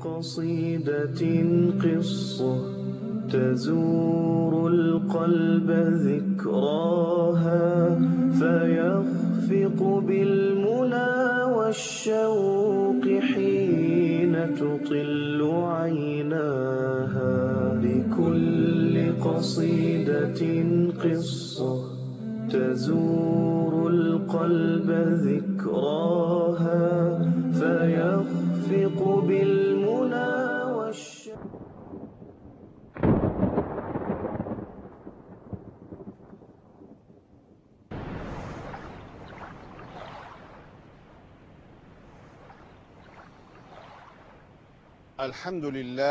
قصيدة قصة تزور القلب ذكراها فيخفق بالمنى والشوق حين تطل عيناها. لكل قصيدة قصة تزور القلب ذكراها فيخفق بالمنى والشوق. الحمد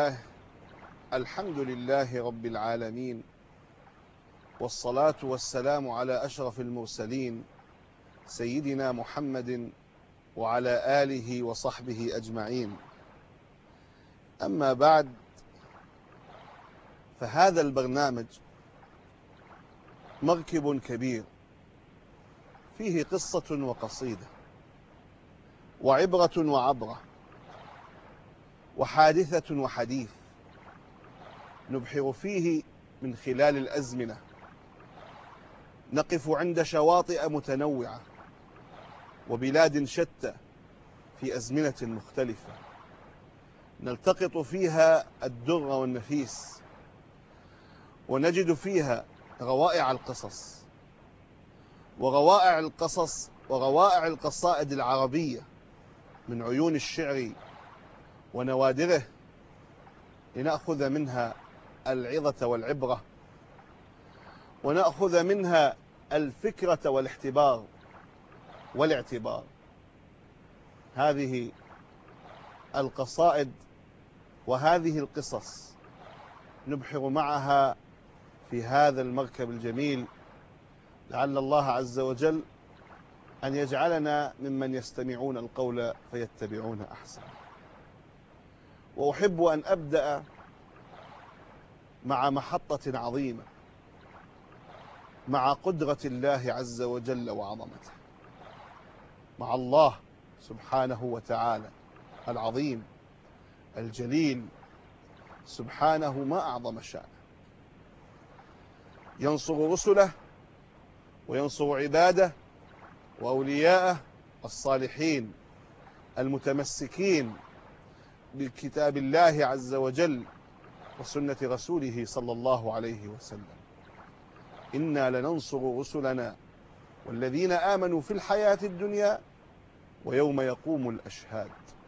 لله رب العالمين، والصلاة والسلام على أشرف المرسلين سيدنا محمد وعلى آله وصحبه أجمعين. أما بعد، فهذا البرنامج مركب كبير فيه قصة وقصيدة وعبرة وعبرة وحادثة وحديث، نبحر فيه من خلال الأزمنة، نقف عند شواطئ متنوعة وبلاد شتى في أزمنة مختلفة، نلتقط فيها الدر والنفيس، ونجد فيها روائع القصص وروائع القصائد العربية من عيون الشعر ونوادره، لنأخذ منها العظة والعبرة، ونأخذ منها الفكرة والاعتبار. هذه القصائد وهذه القصص نبحر معها في هذا المركب الجميل، لعل الله عز وجل أن يجعلنا ممن يستمعون القول فيتبعون أحسنه. وأحب أن أبدأ مع محطة عظيمة، مع قدرة الله عز وجل وعظمته، مع الله سبحانه وتعالى العظيم الجليل، سبحانه ما أعظم شأنه، ينصر رسله وينصر عباده وأولياءه الصالحين المتمسكين بكتاب الله عز وجل وسنة رسوله صلى الله عليه وسلم. إنا لننصر رسلنا والذين آمنوا في الحياة الدنيا ويوم يقوم الأشهاد.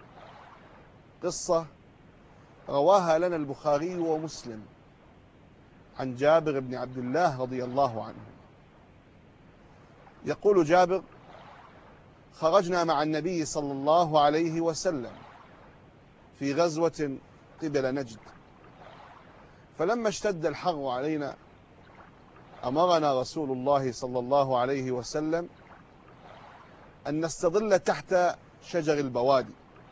قصة رواها لنا البخاري ومسلم عن جابر بن عبد الله رضي الله عنه. يقول جابر: خرجنا مع النبي صلى الله عليه وسلم في غزوة قبل نجد، فلما اشتد الحر علينا أمرنا رسول الله صلى الله عليه وسلم أن نستظل تحت شجر البوادي،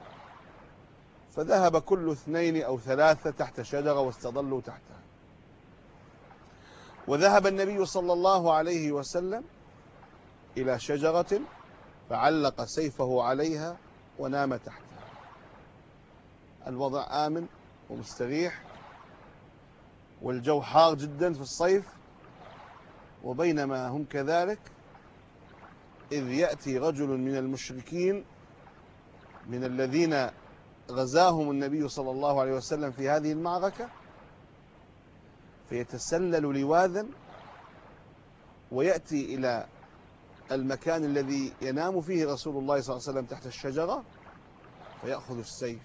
فذهب كل 2 أو 3 تحت شجرة واستظلوا تحتها، وذهب النبي صلى الله عليه وسلم إلى شجرة فعلق سيفه عليها ونام تحتها. الوضع آمن ومستريح، والجو حار جدا في الصيف، وبينما هم كذلك إذ يأتي رجل من المشركين من الذين غزاهم النبي صلى الله عليه وسلم في هذه المعركة، فيتسلل لواذا ويأتي إلى المكان الذي ينام فيه رسول الله صلى الله عليه وسلم تحت الشجرة، فيأخذ السيف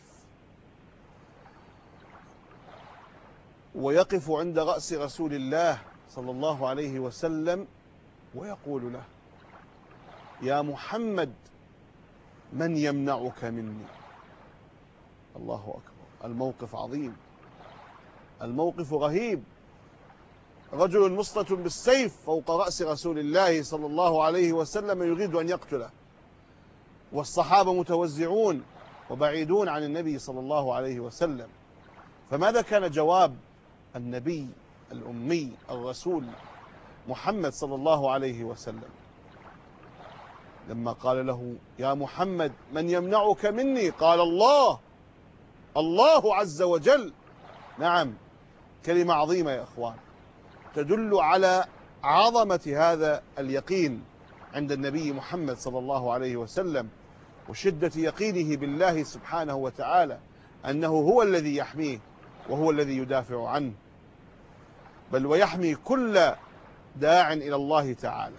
ويقف عند رأس رسول الله صلى الله عليه وسلم ويقول له: يا محمد، من يمنعك مني؟ الله أكبر. الموقف عظيم، الموقف رهيب. رجل مسطة بالسيف فوق رأس رسول الله صلى الله عليه وسلم يريد أن يقتله، والصحابة متوزعون وبعيدون عن النبي صلى الله عليه وسلم. فماذا كان جواب النبي الأمي الرسول محمد صلى الله عليه وسلم لما قال له: يا محمد، من يمنعك مني؟ قال: الله الله عز وجل. نعم، كلمة عظيمة يا أخوان، تدل على عظمة هذا اليقين عند النبي محمد صلى الله عليه وسلم، وشدة يقينه بالله سبحانه وتعالى أنه هو الذي يحميه وهو الذي يدافع عنه، بل ويحمي كل داع إلى الله تعالى.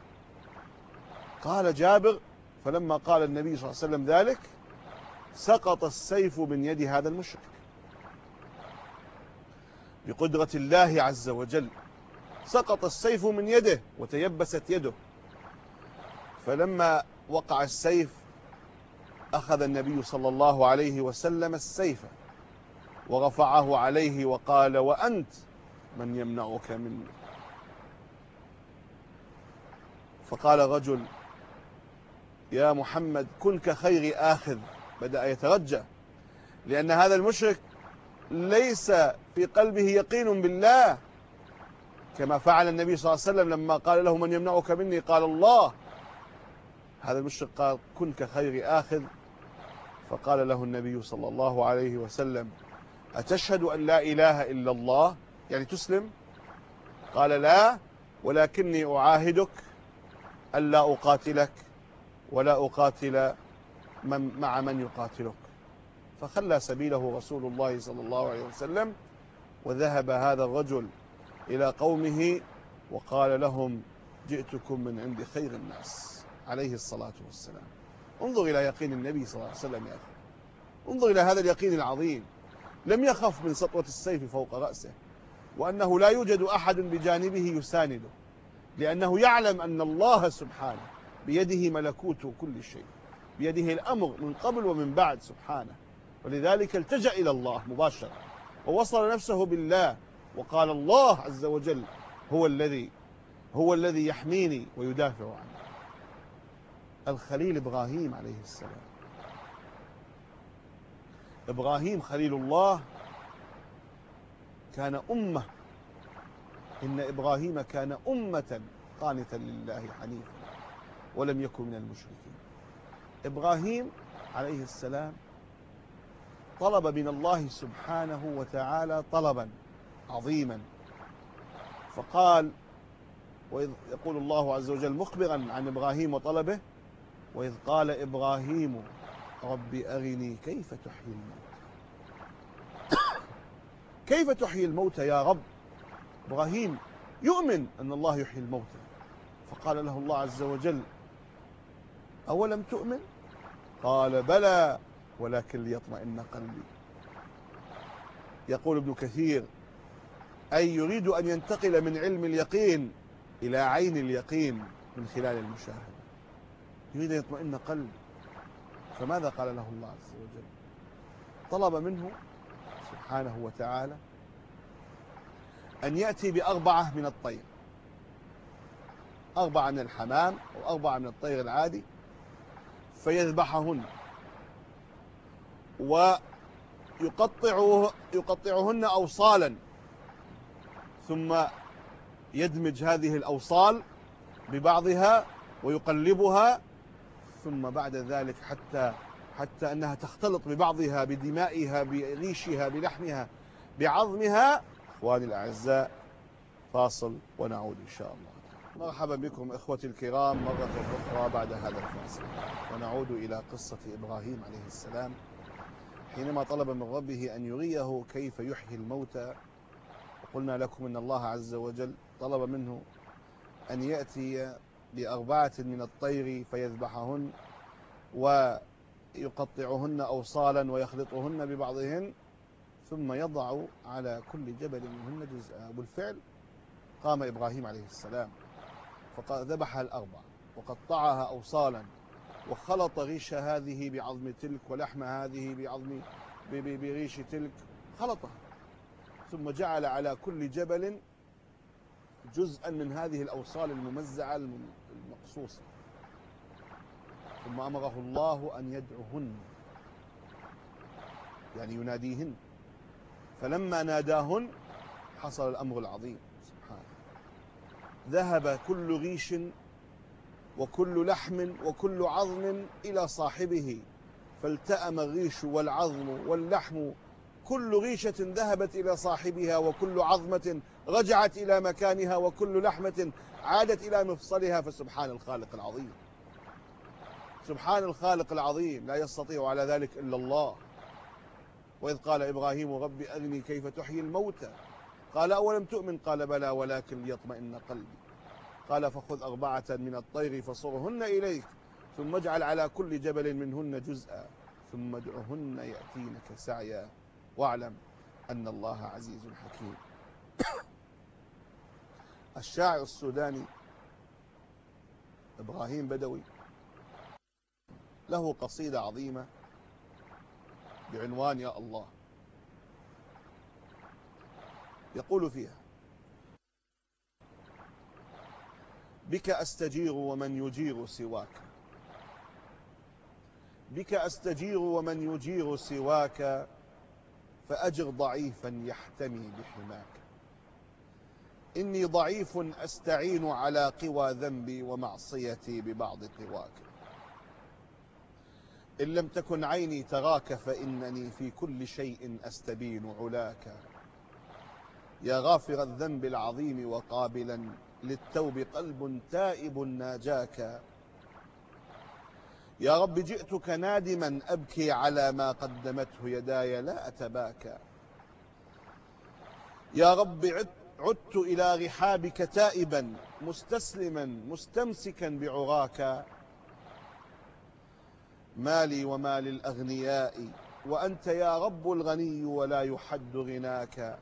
قال جابر: فلما قال النبي صلى الله عليه وسلم ذلك سقط السيف من يد هذا المشرك بقدرة الله عز وجل، سقط السيف من يده وتيبست يده. فلما وقع السيف أخذ النبي صلى الله عليه وسلم السيف ورفعه عليه وقال: وأنت من يمنعك مني؟ فقال رجل: يا محمد كن كخير آخذ. بدأ يترجى، لأن هذا المشرك ليس في قلبه يقين بالله، كما فعل النبي صلى الله عليه وسلم لما قال له: من يمنعك مني؟ قال: الله. هذا المشرك قال: كن كخير آخذ. فقال له النبي صلى الله عليه وسلم: أتشهد أن لا إله إلا الله؟ يعني تسلم؟ قال: لا، ولكني أعاهدك ألا أقاتلك ولا أقاتل مع من يقاتلك. فخلى سبيله رسول الله صلى الله عليه وسلم، وذهب هذا الرجل إلى قومه وقال لهم: جئتكم من عند خير الناس عليه الصلاة والسلام. انظر إلى يقين النبي صلى الله عليه وسلم يا أخي، انظر إلى هذا اليقين العظيم. لم يخف من سطوة السيف فوق رأسه، وأنه لا يوجد أحد بجانبه يسانده، لأنه يعلم أن الله سبحانه بيده ملكوت كل شيء، بيده الأمر من قبل ومن بعد سبحانه. ولذلك التجأ إلى الله مباشرة ووصل نفسه بالله وقال: الله عز وجل هو الذي يحميني ويدافع عني. الخليل إبراهيم عليه السلام، إبراهيم خليل الله كان أمة، إن إبراهيم كان أمة قانتا لله حنيفا ولم يكن من المشركين. إبراهيم عليه السلام طلب من الله سبحانه وتعالى طلبا عظيما، فقال، وإذ يقول الله عز وجل مخبرا عن إبراهيم وطلبه: وإذ قال إبراهيم رب أرني كيف تحيي الموتى. كيف تحيي الموتى يا رب؟ إبراهيم يؤمن أن الله يحيي الموتى. فقال له الله عز وجل: أولم تؤمن؟ قال: بلى ولكن ليطمئن قلبي. يقول ابن كثير: أي يريد أن ينتقل من علم اليقين إلى عين اليقين من خلال المشاهدة، يريد أن يطمئن قلبي. فماذا قال له الله عز وجل؟ طلب منه سبحانه وتعالى أن يأتي بأربعة من الطير، 4 من الحمام و4 من الطير العادي، فيذبحهن ويقطعهن أوصالا، ثم يدمج هذه الأوصال ببعضها ويقلبها، ثم بعد ذلك حتى أنها تختلط ببعضها، بدمائها، بريشها، بلحمها، بعظمها. إخواني الأعزاء، فاصل ونعود إن شاء الله. مرحبا بكم إخوتي الكرام مرة أخرى بعد هذا الفاصل، ونعود إلى قصة إبراهيم عليه السلام حينما طلب من ربه أن يريه كيف يحيي الموتى. وقلنا لكم أن الله عز وجل طلب منه أن يأتي ب4 من الطير فيذبحهن ويقطعهن أوصالا ويخلطهن ببعضهن، ثم يضع على كل جبل منهن جزءا. بالفعل قام إبراهيم عليه السلام فذبح ال4 وقطعها أوصالا، وخلط ريش هذه بعظم تلك، ولحم هذه بريش تلك، خلطها، ثم جعل على كل جبل جزءا من هذه الأوصال الممزعة المقصوصة، ثم أمره الله أن يدعوهن، يعني يناديهن. فلما ناداهن حصل الأمر العظيم سبحانه، ذهب كل ريش وكل لحم وكل عظم إلى صاحبه، فالتأم الريش والعظم واللحم كل ريشة ذهبت إلى صاحبها، وكل عظمة رجعت إلى مكانها، وكل لحمة عادت إلى مفصلها. فسبحان الخالق العظيم، سبحان الخالق العظيم، لا يستطيع على ذلك إلا الله. وإذ قال إبراهيم رب أرني كيف تحيي الموتى قال أولم تؤمن قال بلى ولكن ليطمئن قلبي قال فخذ 4 من الطير فصرهن إليك ثم اجعل على كل جبل منهن جزءا ثم ادعهن يأتينك سعيا واعلم أن الله عزيز حكيم. الشاعر السوداني إبراهيم بدوي له قصيدة عظيمة بعنوان يا الله، يقول فيها: بك أستجير ومن يجير سواك، بك أستجير ومن يجير سواك، فأجر ضعيفا يحتمي بحماك. إني ضعيف أستعين على قوى ذنبي ومعصيتي ببعض قواك. إن لم تكن عيني تراك فإنني في كل شيء أستبين علاك. يا غافر الذنب العظيم وقابلا للتوب قلب تائب ناجاك. يا رب جئتك نادما أبكي على ما قدمته يداي لا أتباكى. يا رب عدت إلى رحابك تائبا مستسلما مستمسكا بعراك. مالي وما للأغنياء وأنت يا رب الغني ولا يحد غناك.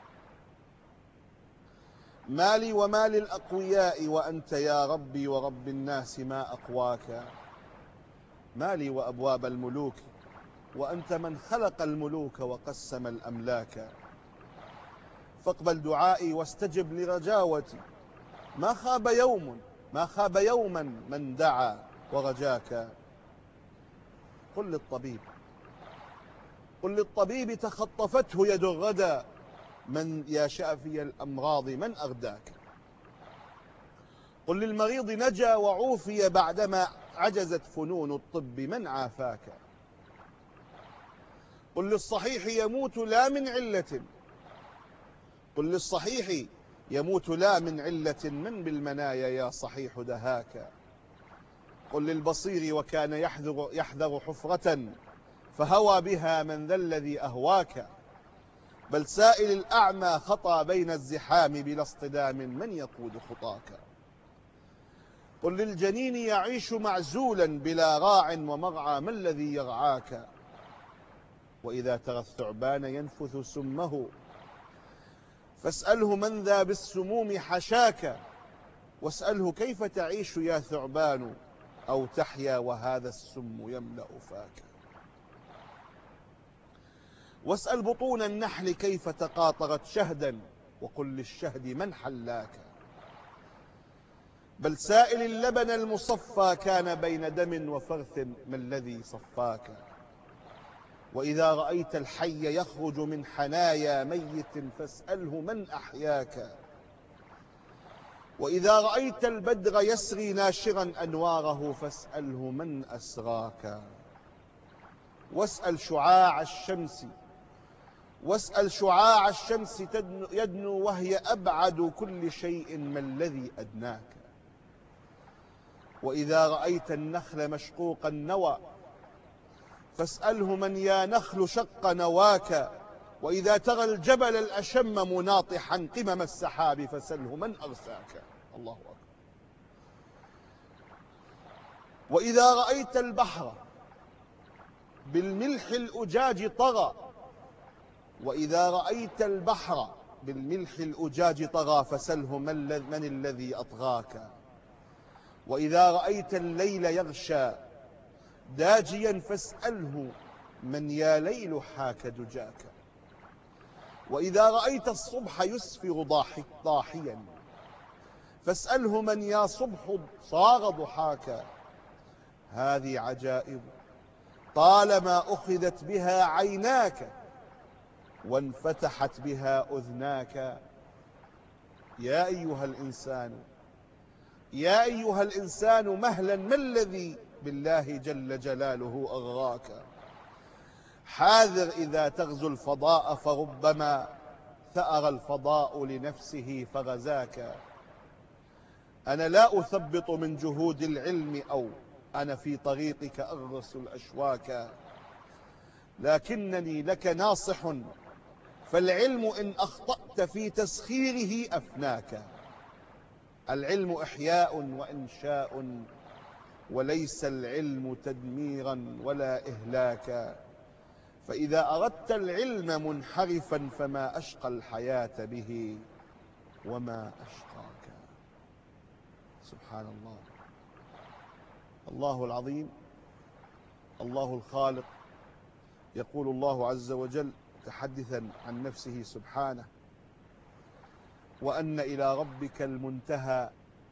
مالي وما للأقوياء وأنت يا ربي ورب الناس ما أقواك. مالي وأبواب الملوك وأنت من خلق الملوك وقسم الأملاك. فاقبل دعائي واستجب لرجاوتي، ما خاب يوما من دعا ورجاك. قل للطبيب تخطفته يد الردى، من يا شافي الأمراض من أغداك. قل للمريض نجا وعوفي بعدما عجزت فنون الطب من عافاك. قل للصحيح يموت لا من علة، قل للصحيح يموت لا من علة، من بالمنايا يا صحيح دهاك. قل للبصير وكان يحذر حفرة فهوى بها من ذا الذي أهواك. بل سائل الأعمى خطى بين الزحام بلا اصطدام من يقود خطاك. قل للجنين يعيش معزولا بلا راع ومرعى ما الذي يرعاك. وإذا ترى الثعبان ينفث سمه فاسأله من ذا بالسموم حشاك. واسأله كيف تعيش يا ثعبان أو تحيا وهذا السم يملأ فاك. واسأل بطون النحل كيف تقاطرت شهدا وقل للشهد من حلاك. بل سائل اللبن المصفى كان بين دم وفرث ما الذي صفاك. وإذا رأيت الحي يخرج من حنايا ميت فاسأله من أحياك. وإذا رأيت البدر يسري ناشرا أنواره فاسأله من أسراك. واسأل شعاع الشمس يدنو وهي أبعد كل شيء ما الذي أدناك. وإذا رأيت النخل مشقوق النوى فاسأله من يا نخل شق نواك. وإذا ترى الجبل الأشم مناطحا قمم السحاب فسله من أرساك. الله أكبر. وإذا رأيت البحر بالملح الأجاج طغى، وإذا رأيت البحر بالملح الأجاج طغى فسله من الذي أطغاك. وإذا رأيت الليل يغشى داجيا فاسأله من يا ليل حاك دجاك. وإذا رأيت الصبح يسفر ضاحيا فاسأله من يا صبح صاغ ضحاك. هذه عجائب طالما أخذت بها عيناك وانفتحت بها أذناك. يا أيها الإنسان مهلا ما الذي بالله جل جلاله أغراك. حاذر إذا تغزو الفضاء فربما ثأر الفضاء لنفسه فغزاك. أنا لا أثبط من جهود العلم، أو أنا في طريقك أغرس الأشواك، لكنني لك ناصح، فالعلم إن أخطأت في تسخيره أفناك. العلم إحياء وإنشاء، وليس العلم تدميرا ولا إهلاكا. فإذا أردت العلم منحرفا فما أشقى الحياة به وما أشقاك. سبحان الله. الله العظيم، الله الخالق، يقول الله عز وجل متحدثا عن نفسه سبحانه: وأن إلى ربك المنتهى،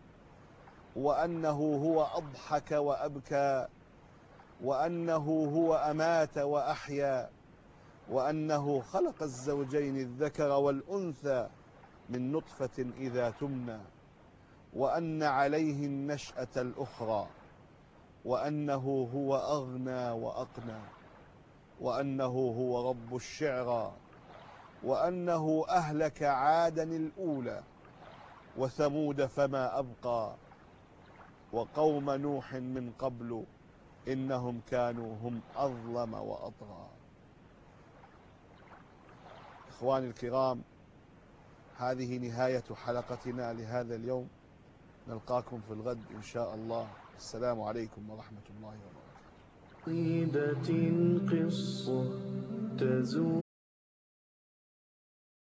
وأنه هو أضحك وأبكى، وأنه هو أمات وأحيا، وأنه خلق الزوجين الذكر والأنثى من نطفة إذا تمنى، وأن عليه النشأة الأخرى، وأنه هو أغنى وأقنى، وأنه هو رب الشعرى، وأنه أهلك عادا الأولى وثمود فما أبقى، وقوم نوح من قبل إنهم كانوا هم أظلم وأطغى. إخواني الكرام، هذه نهاية حلقتنا لهذا اليوم، نلقاكم في الغد إن شاء الله. السلام عليكم ورحمة الله وبركاته. قصة تزول